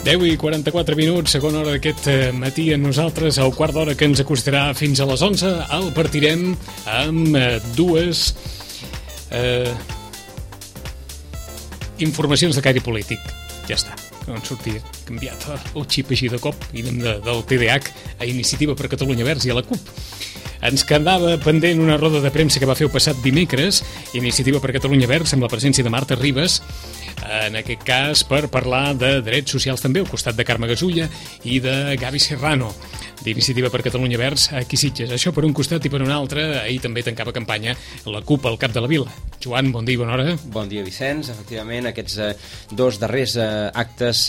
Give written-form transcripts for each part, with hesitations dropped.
10:44, segona hora d'aquest matí amb nosaltres. Al quart d'hora que ens acostarà fins a les 11 el partirem amb dues informacions de caire polític. Ja està, no en sortia. Canviat el xip així de cop i anem del TDH a Iniciativa per Catalunya Verds i a la CUP. Ens quedava pendent una roda de premsa que va fer el passat dimecres, Iniciativa per Catalunya Verds, amb la presència de Marta Ribas, en aquest cas per parlar de drets socials també, al costat de Carme Gasulla i de Gavi Serrano, d'Iniciativa per Catalunya Verds aquí Sitges. Això per un costat i per un altre, ahir també tancava campanya la CUP al cap de la vila. Joan, bon dia i bona hora. Bon dia, Vicenç. Efectivament, aquests dos darrers actes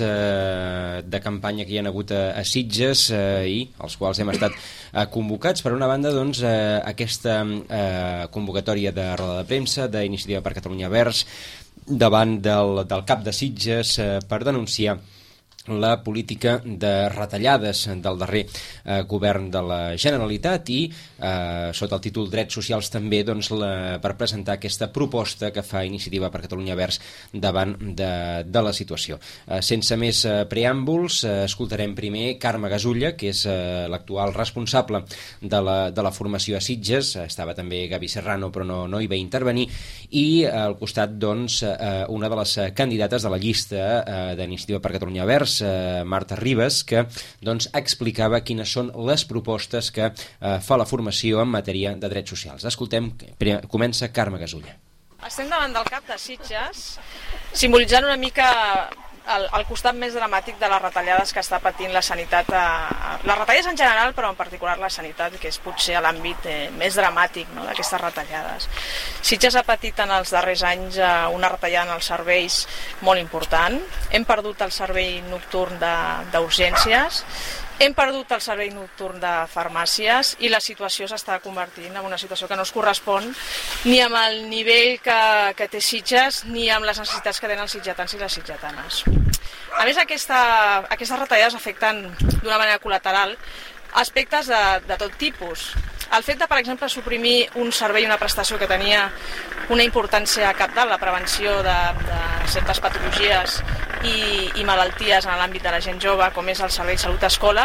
de campanya que hi ha hagut a Sitges i els quals hem estat convocats. Per una banda, doncs, aquesta convocatòria de roda de premsa d'Iniciativa per Catalunya Verds davant del cap de Sitges per denunciar la política de retallades del darrer govern de la Generalitat i sota el títol Drets Socials també doncs, per presentar aquesta proposta que fa Iniciativa per Catalunya Verds davant de la situació. Sense més preàmbuls, escoltarem primer Carme Gasulla, que és l'actual responsable de la formació a Sitges. Estava també Gavi Serrano, però no hi va intervenir, i al costat doncs, una de les candidates de la llista d'Iniciativa per Catalunya Verds, Marta Ribas, que doncs, explicava quines són les propostes que fa la formació en matèria de drets socials. Escoltem, comença Carme Gasulla. Estem davant del cap de Sitges, simbolitzant una mica el costat més dramàtic de les retallades que està patint la sanitat, les retallades en general, però en particular la sanitat, que és potser l'àmbit més dramàtic, no, d'aquestes retallades. Sitges ha patit en els darrers anys una retallada en els serveis molt important. Hem perdut el servei nocturn d'urgències, hem perdut el servei nocturn de farmàcies i la situació s'està convertint en una situació que no es correspon ni amb el nivell que té Sitges ni amb les necessitats que tenen els sitgetans i les sitgetanes. A més, aquestes retallades afecten d'una manera col·lateral aspectes de tot tipus. El fet de, per exemple, suprimir un servei, una prestació que tenia una importància cabdal, la prevenció de certes patologies i malalties en l'àmbit de la gent jove, com és el servei Salut-Escola,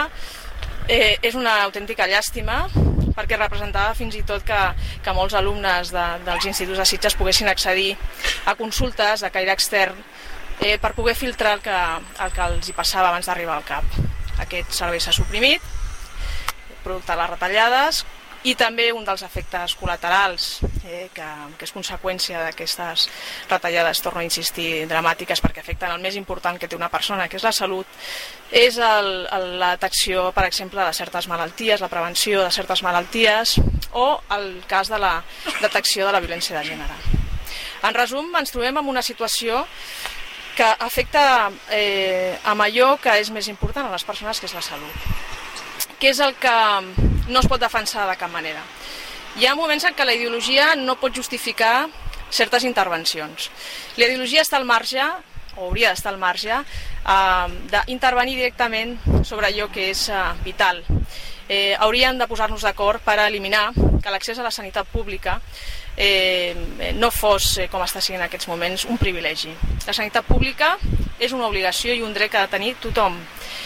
és una autèntica llàstima, perquè representava fins i tot que molts alumnes dels instituts de Sitges poguessin accedir a consultes de caire extern per poder filtrar el que els hi passava abans d'arribar al CAP. Aquest servei s'ha suprimit, producte de les retallades, i també un dels efectes col·laterals, que és conseqüència d'aquestes retallades, torno a insistir, dramàtiques, perquè afecten el més important que té una persona, que és la salut, és la detecció, per exemple, de certes malalties, la prevenció de certes malalties, o el cas de la detecció de la violència de gènere. En resum, ens trobem en una situació que afecta amb allò que és més important a les persones, que és la salut, que és el que no es pot defensar de cap manera. Hi ha moments en què la ideologia no pot justificar certes intervencions. La ideologia està al marge, o hauria d'estar al marge, d'intervenir directament sobre allò que és vital. Hauríem de posar-nos d'acord per eliminar que l'accés a la sanitat pública no fos, com està sent en aquests moments, un privilegi. La sanitat pública és una obligació i un dret que ha de tenir tothom.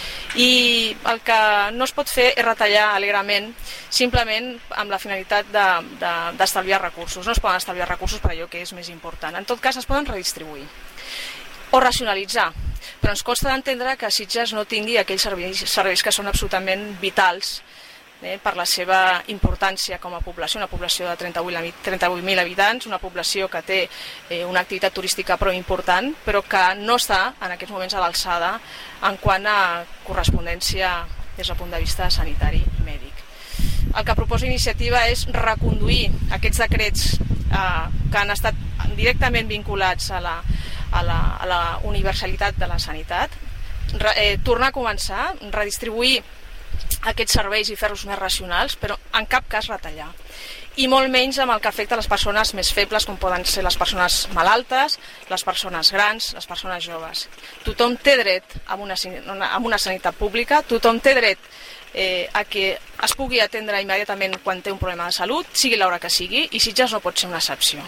I el que no es pot fer és retallar alegrement simplement amb la finalitat d'estalviar recursos. No es poden estalviar recursos per allò que és més important. En tot cas, es poden redistribuir o racionalitzar, però ens costa d'entendre que Sitges no tingui aquells serveis que són absolutament vitals per la seva importància com a població, una població de 38.000 habitants, una població que té una activitat turística prou important, però que no està en aquests moments a l'alçada en quant a correspondència des del punt de vista sanitari i mèdic. El que proposa Iniciativa és reconduir aquests decrets que han estat directament vinculats a la universalitat de la sanitat, tornar a començar, redistribuir aquests serveis i fer-los més racionals, però en cap cas retallar. I molt menys amb el que afecta les persones més febles, com poden ser les persones malaltes, les persones grans, les persones joves. Tothom té dret a una sanitat pública, tothom té dret a que es pugui atendre immediatament quan té un problema de salut, sigui l'hora que sigui, i Sitges no pot ser una excepció.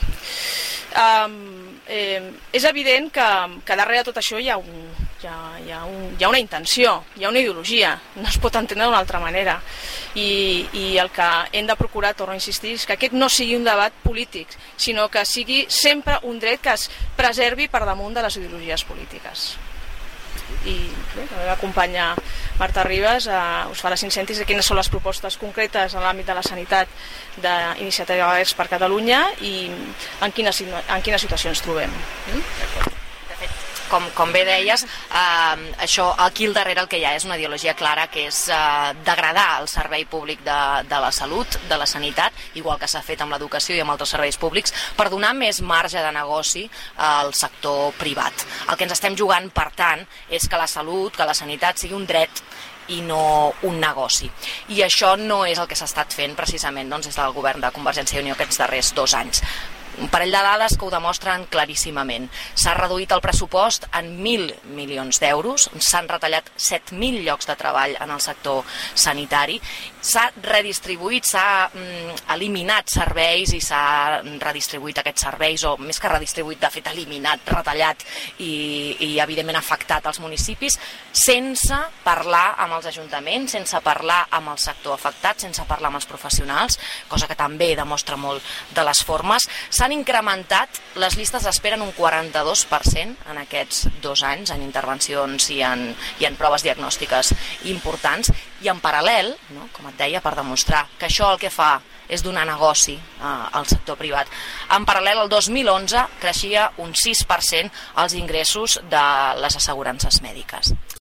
És evident que darrere de tot això hi ha una intenció, hi ha una ideologia, no es pot entendre d'una altra manera, i el que hem de procurar, torno a insistir, és que aquest no sigui un debat polític, sinó que sigui sempre un dret que es preservi per damunt de les ideologies polítiques. I bé, la meva companya Marta Ribas us farà cinc-centis de quines són les propostes concretes en l'àmbit de la sanitat d'Iniciativa Verds per Catalunya i en quina situació ens trobem. De fet, com bé deies, això aquí al darrere el que hi ha és una ideologia clara, que és degradar el servei públic de la salut, de la sanitat, igual que s'ha fet amb l'educació i amb altres serveis públics, per donar més marge de negoci al sector privat. El que ens estem jugant, per tant, és que la salut, que la sanitat sigui un dret i no un negoci. I això no és el que s'ha estat fent precisament des del govern de Convergència i Unió aquests darrers 2 anys. Un parell de dades que ho demostren claríssimament. S'ha reduït el pressupost en 1.000 milions d'euros, s'han retallat 7.000 llocs de treball en el sector sanitari, s'ha redistribuït, s'ha eliminat serveis i s'ha redistribuït aquests serveis, o més que redistribuït, de fet eliminat, retallat i evidentment afectat als municipis, sense parlar amb els ajuntaments, sense parlar amb el sector afectat, sense parlar amb els professionals, cosa que també demostra molt de les formes. S'han incrementat les llistes d'espera en un 42% en aquests 2 anys, en intervencions i en proves diagnòstiques importants, i en paral·lel, com et deia, per demostrar que això el que fa és donar negoci al sector privat. En paral·lel, el 2011 creixia un 6% els ingressos de les assegurances mèdiques.